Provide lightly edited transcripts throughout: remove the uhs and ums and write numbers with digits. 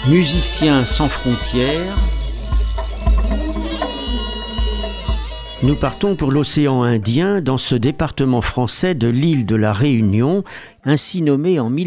Musiciens sans frontières, nous partons pour l'océan Indien dans ce département français de l'île de la Réunion, ainsi nommé en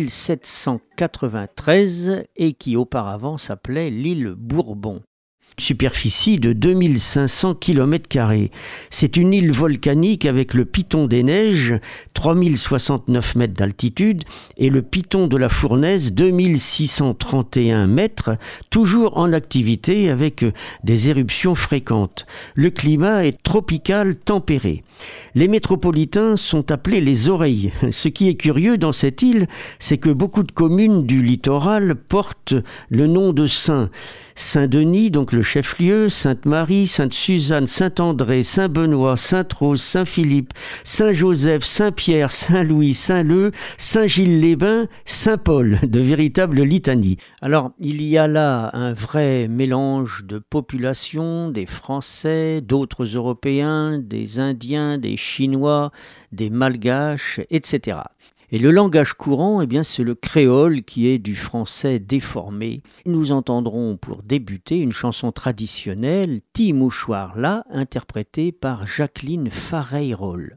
1793 et qui auparavant s'appelait l'île Bourbon. Superficie de 2500 km². C'est une île volcanique avec le Piton des Neiges, 3069 mètres d'altitude, et le Piton de la Fournaise, 2631 mètres, toujours en activité avec des éruptions fréquentes. Le climat est tropical tempéré. Les métropolitains sont appelés les oreilles. Ce qui est curieux dans cette île, c'est que beaucoup de communes du littoral portent le nom de saints. Saint-Denis, donc le chef-lieu, Sainte-Marie, Sainte-Suzanne, Saint-André, Saint-Benoît, Sainte-Rose, Saint-Philippe, Saint-Joseph, Saint-Pierre, Saint-Louis, Saint-Leu, Saint-Gilles-les-Bains, Saint-Paul, de véritables litanies. Alors, il y a là un vrai mélange de populations, des Français, d'autres Européens, des Indiens, des Chinois, des Malgaches, etc. Et le langage courant, c'est le créole qui est du français déformé. Nous entendrons pour débuter une chanson traditionnelle, Ti mouchoir là, interprétée par Jacqueline Farey-Roll.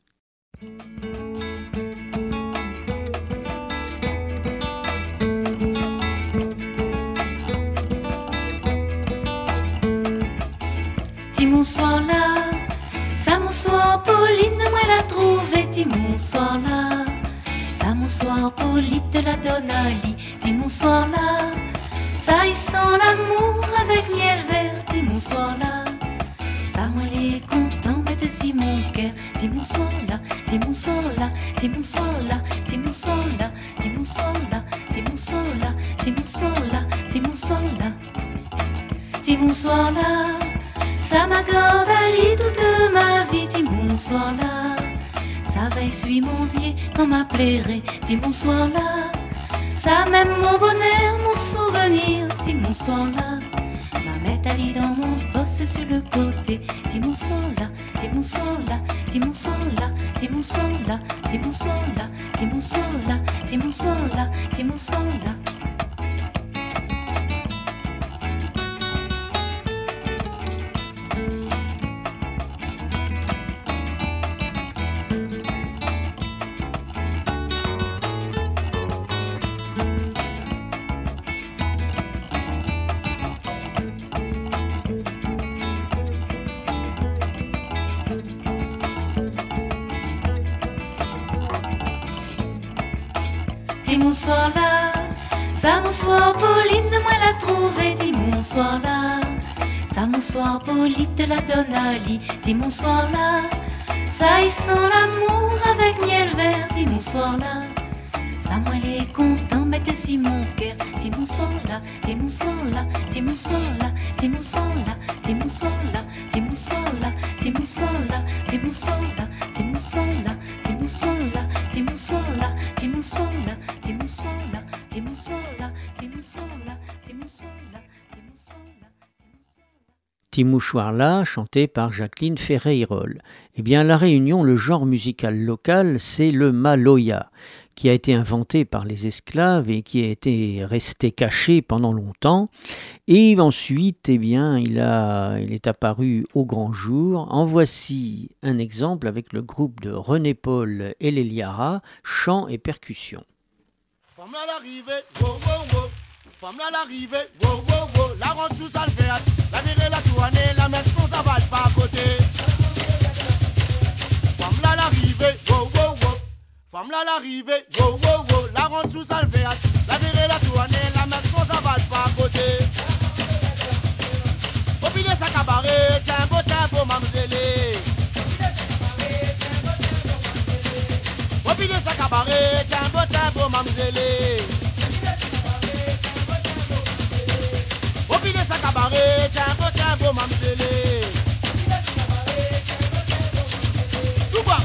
Ti mouchoir là, ça mouchoir Pauline, moi la trouvé, ti mouchoir là. Ça bonsoir poli te la donne à lit, dis bonsoir là. Ça y sent l'amour avec miel vert, dis bonsoir là. Ça moi les content mais de si mon cœur, dis bonsoir là, dis bonsoir là, dis bonsoir là, dis bonsoir là, dis bonsoir là, dis bonsoir là, dis bonsoir là, dis bonsoir là. Dis bonsoir là, ça m'accorde à lit toute ma vie, dis bonsoir là. Ça va essuyer mon zier quand m'appellerait, dis bonsoir là. Ça même mon bonheur, mon souvenir, dis bonsoir là. Ma mettre à lit dans mon poste sur le côté, dis bonsoir là, dis bonsoir là, dis bonsoir là, dis bonsoir là, dis bonsoir là, dis bonsoir là, dis bonsoir là, dis bonsoir là. Dis bonsoir là, ça bonsoir Pauline, moi la trouvé, dis bonsoir là. Ça bonsoir Pauline te la donne à lit, dis bonsoir là. Ça y sent l'amour avec miel vert, dis bonsoir là. Ça moi les content, mettez si mon cœur, dis bonsoir là, dis bonsoir là, dis bonsoir là, dis bonsoir là, dis bonsoir là, dis bonsoir là, dis bonsoir là, dis bonsoir là, dis bonsoir là, dis bonsoir là, dis bonsoir là, dis bonsoir là. Ti mouchoir là, chanté par Jacqueline Farey-Roll. À La Réunion, le genre musical local, c'est le maloya, qui a été inventé par les esclaves et qui a été resté caché pendant longtemps. Et ensuite, il est apparu au grand jour. En voici un exemple avec le groupe de René Paul et les Liara, chant et percussion. Femme là l'arrivée, wow wow wow. Femme là l'arrivée, wow wow wow. La ronde sous salvéate, la virée la tournée, la mettre qu'on s'avale pas à côté. Femme là l'arrivée, wow wow wow. Femme là l'arrivée, wow wow wow. La ronde sous salvéate, la virée la tournée, la mettre qu'on s'avale pas à côté. Oubliez sa cabaret, tiens beau mamzélé. Oubliez sa cabaret, tiens beau mamzélé. Oubliez sa cabaret, tiens beau mamzélé. Tout quoi?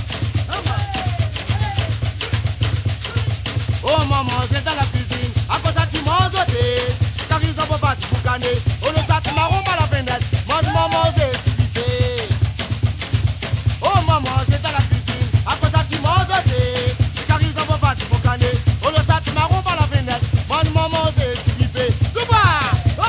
Oh maman, c'est dans la cuisine, à cause de tu m'as doté. T'arrives en boba, tu peux gagner. Oh le sac marron par la fenêtre, moi maman c'est civilité. Oh maman, c'est dans la cuisine, à cause de tu m'as doté. T'arrives en boba, tu peux gagner. Oh le sac marron par la fenêtre, moi maman c'est civilité. Tout quoi?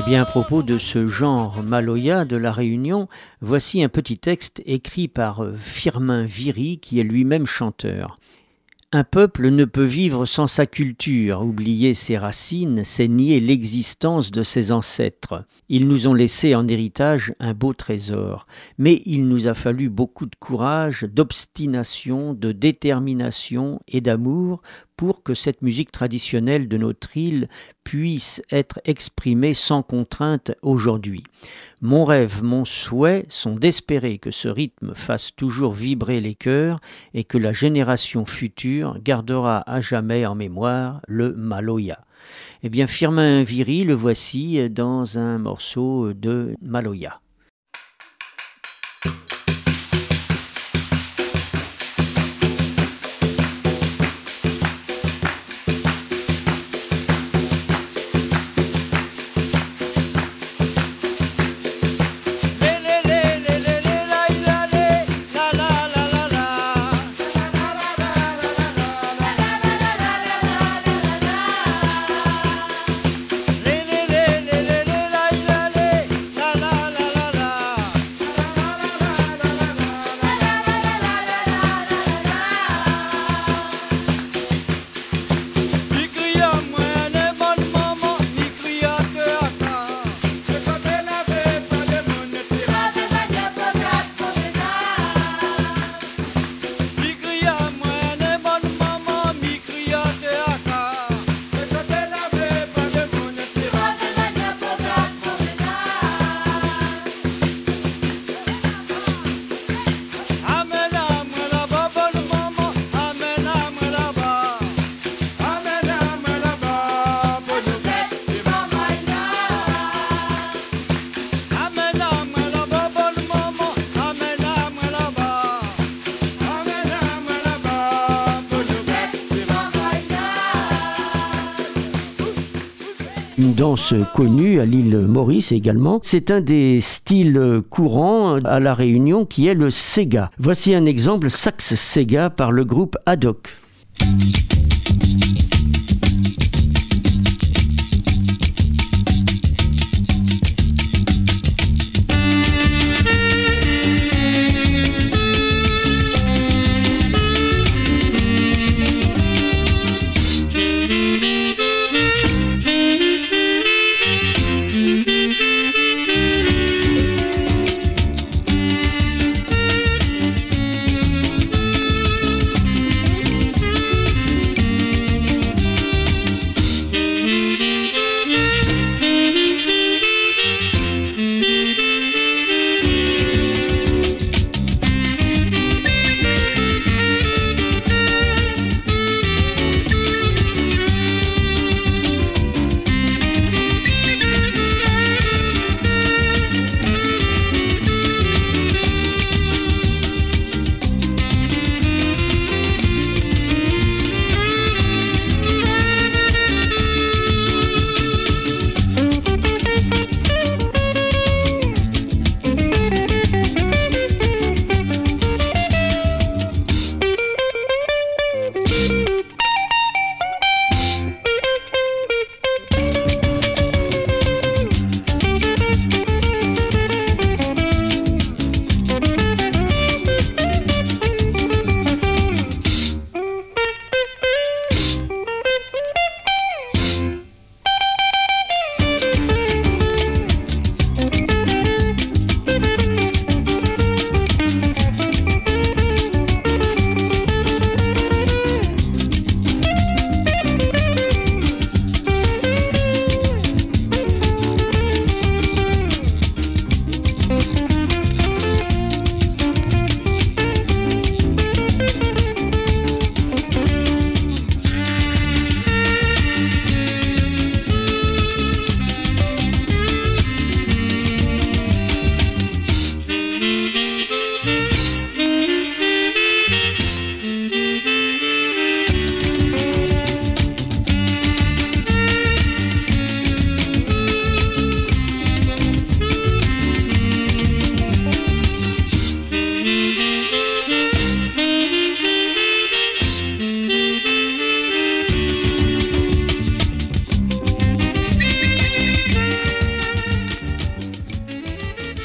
Bien, à propos de ce genre maloya de la Réunion, voici un petit texte écrit par Firmin Viry, qui est lui-même chanteur. Un peuple ne peut vivre sans sa culture, oublier ses racines, c'est nier l'existence de ses ancêtres. Ils nous ont laissé en héritage un beau trésor, mais il nous a fallu beaucoup de courage, d'obstination, de détermination et d'amour pour que cette musique traditionnelle de notre île puisse être exprimée sans contrainte aujourd'hui. Mon rêve, mon souhait sont d'espérer que ce rythme fasse toujours vibrer les cœurs et que la génération future gardera à jamais en mémoire le maloya. Eh bien, Firmin Viry, le voici dans un morceau de maloya. Une danse connue à l'île Maurice également. C'est un des styles courants à La Réunion qui est le Sega. Voici un exemple sax Sega par le groupe Haddock.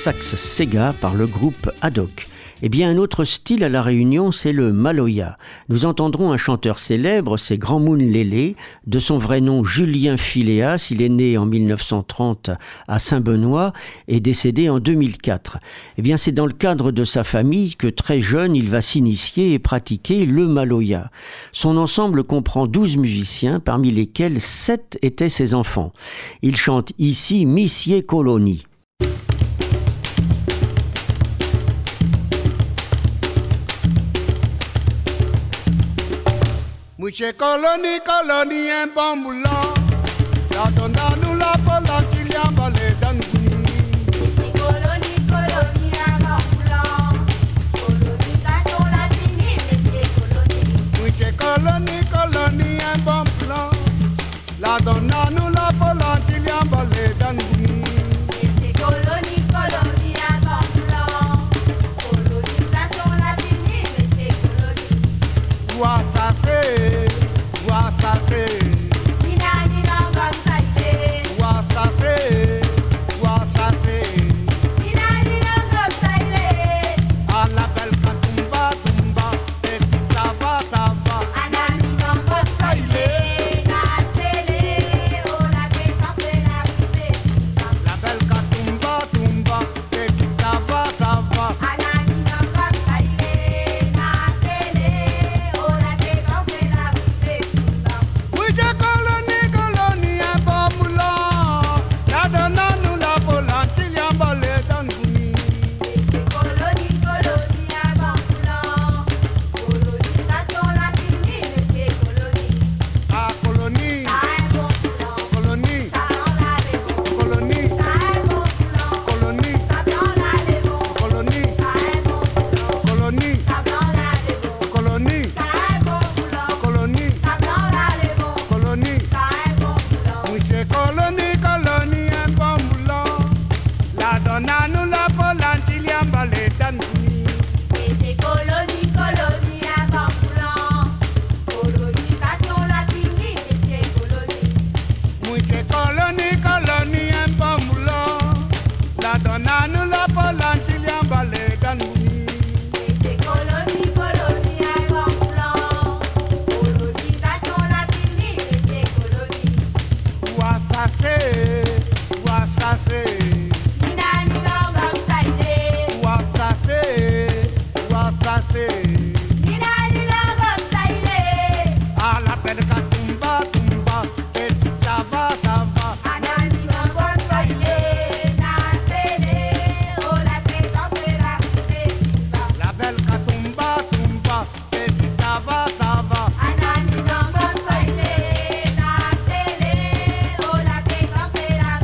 sax Sega par le groupe Haddock. Eh bien, un autre style à La Réunion, c'est le maloya. Nous entendrons un chanteur célèbre, c'est Grand Moun Lélé, de son vrai nom Julien Philéas. Il est né en 1930 à Saint-Benoît et décédé en 2004. Eh bien, c'est dans le cadre de sa famille que très jeune, il va s'initier et pratiquer le maloya. Son ensemble comprend 12 musiciens, parmi lesquels 7 étaient ses enfants. Il chante ici Missier Colonie. Mouché colonie, colonie, un bon moulin. La donna nous la polante, il y a un balai d'angouni. C'est colonie, colonie, un bon moulin. Colonisation, la finie, mais c'est colonie. Mouché colonie, colonie, un bon moulin. La donna nous la polante, il y a un balai d'angouni. C'est colonie, colonie, un bon moulin. Colonisation, la finie, mais c'est colonie. Ouah, ça fait, ouah, ça fait. Nina, nina, comme ça y est. Ouah, ça fait, ouah, ça fait. Nina, nina, comme ça y est. À la belle katumba, tumba, petit ça va, ça va. Ana, nina, comme ça y est. Na, c'est les, oh, la tête, on fait la vie. La belle katumba, tumba, petit ça va, ça va. Ana, nina, comme ça y est. Na, c'est les, oh, la tête, on fait la vie. Oui, j'ai colonie, colonie, un bon moulin. La donna nous la volante, il y a un balai d'angouni. C'est colonie, colonie, un bon moulin. Colonisation, la finie, mais c'est colonie. Ah, colonie, Ça un bon moulin. colonie, Ça en a les bons. colonie, Ça un bon moulin. colonie, Ça blanc là les bons. colonie, Ça un bon moulin. colonie, Ça blanc là les bons. colonie, Ça un bon moulin. colonie, Ça blanc là les bons. colonie. Ça un bon moulin. Oui, c'est colonie, colonie, un bon moulin. La donna nous la volante, il y a un balai d'angouni. Et c'est colonie, colonie, un bon moulin. Colonisation, la finie, mais c'est colonie. Oui, c'est colonie, colonie, un bon moulin. La donna nous la volante, il y a un balai d'angouni. Et c'est colonie, colonie, un bon moulin. Colonisation, la finie, mais c'est colonie. Ouah, ça c'est, ouah, ça c'est. Nina, nina, comme ça y est. Ouah, ça c'est, ouah, ça c'est. Nina, nina, comme ça y est. À la belle katumba, tumba, petit ça va, ça va. Ana, nina, comme ça y est. Na, c'est les, oh, la tête, on fait la vie. La belle katumba, tumba, petit ça va, ça va. Ana, nina, comme ça y est. Na, c'est les, oh, la tête, on fait la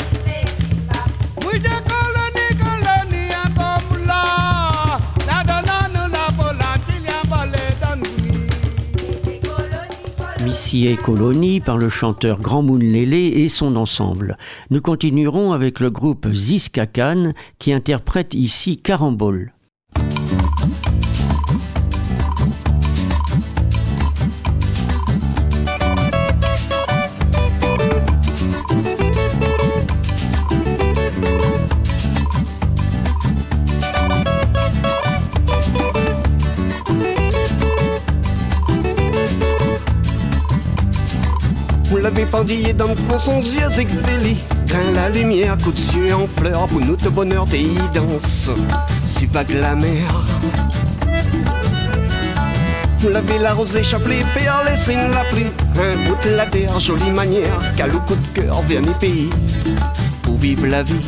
vie. Oui, j'ai colonie, colonie, un bon moulin. La donna nous la volante, il y a un balai d'angouni. C'est colonie, colonie. Missier Colonie par le chanteur Grand Moun Lélé et son ensemble. Nous continuerons avec le groupe Ziskakan qui interprète ici Carambole. Vous l'avez pendillé dans le fond, son yeux éclairés. Grain la lumière, coup de cieux en fleurs. Pour nous, de bonheur, t'es danse. Si vague la mer. Vous l'avez la rosée, chapelet, perles, laissez la pluie. Un bout de la terre, jolie manière. Calou coup de cœur, vers mes pays. Pour vivre la vie.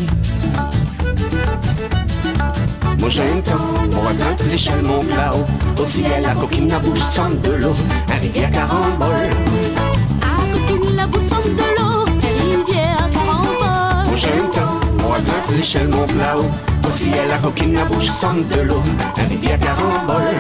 Moi j'ai un temps, on grimpe l'échelle, monte là-haut. Au ciel, la coquine à bouche semble de l'eau. Un rivière carambole. La boussole de l'eau, rivière carambole. Moi j'ai un temps, on grimpe l'échelle, monte là-haut. Au ciel, la coquine à bouche semble de l'eau. Un rivière carambole.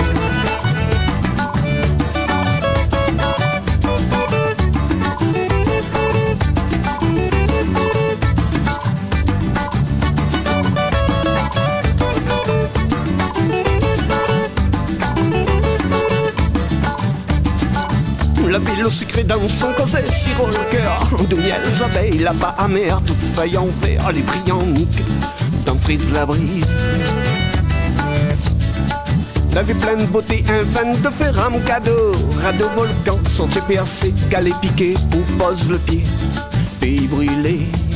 La ville au sucré dans son causé, sirop le cœur. De miel, abeilles, là-bas amer, toutes feuilles en verre, les brillants niques. Dans frise la brise. La vie pleine de beauté, un van de ferram cadeau. Radeau volcan, sentier percé, calé piqué, où pose le pied. Pays brûlé,